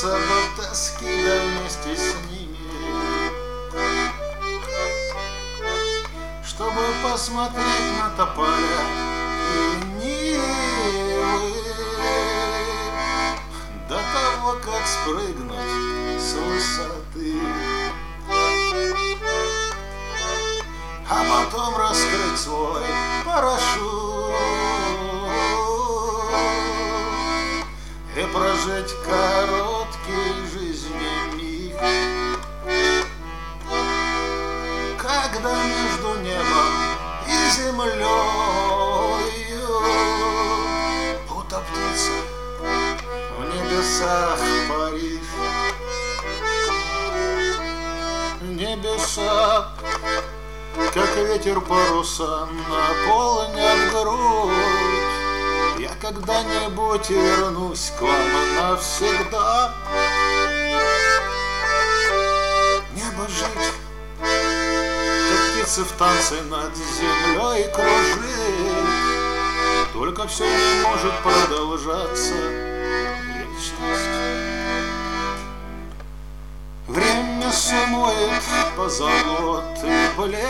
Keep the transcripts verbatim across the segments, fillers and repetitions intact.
добраться до тоски, да вместе с ними, чтобы посмотреть на тополя и нивы, до того, как спрыгнуть с высоты, а потом раскрыть свой парашют и прожить короткий жизни миг, когда между небом и землей будто птица в небесах паришь. Небеса, как ветер паруса, наполнят грудь. Я когда-нибудь вернусь к вам навсегда. Небо жить, как птицы в танце над землей кружить. Только все не может продолжаться вечность. Время смоет позолотый блеск,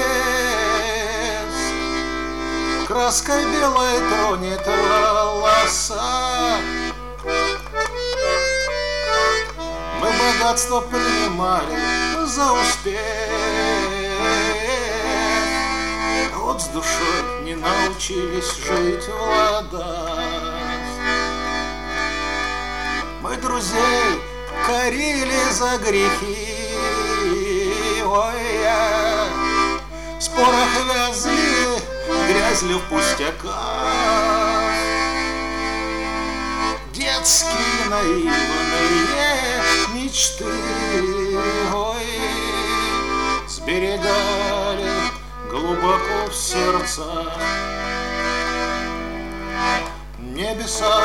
краской белой тронет волоса. Мы богатство принимали за успех, а вот с душой не научились жить в ладах. Мы друзей корили за грехи, ой, я в спорах вязли, грязли в пустяках. Детские наивные мечты, ой, сберегали глубоко в сердцах. Небеса,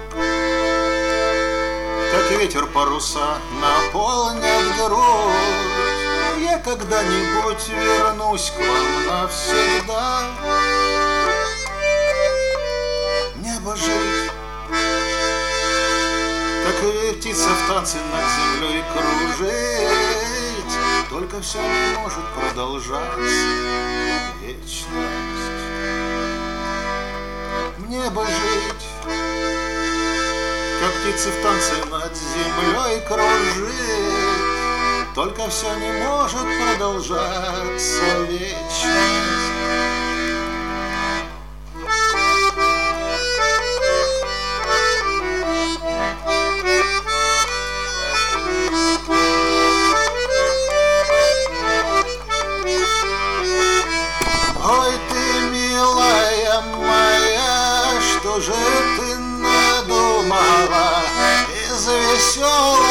как ветер паруса, наполнят грудь. Я когда-нибудь вернусь к вам навсегда. Небо жить, как птица в танце над землей кружить. Только все не может продолжаться вечность. Небо жить, как птицы в танце над землей кружить. Только все не может продолжаться вечность. Ой, ты, милая моя, что же ты надумала из веселого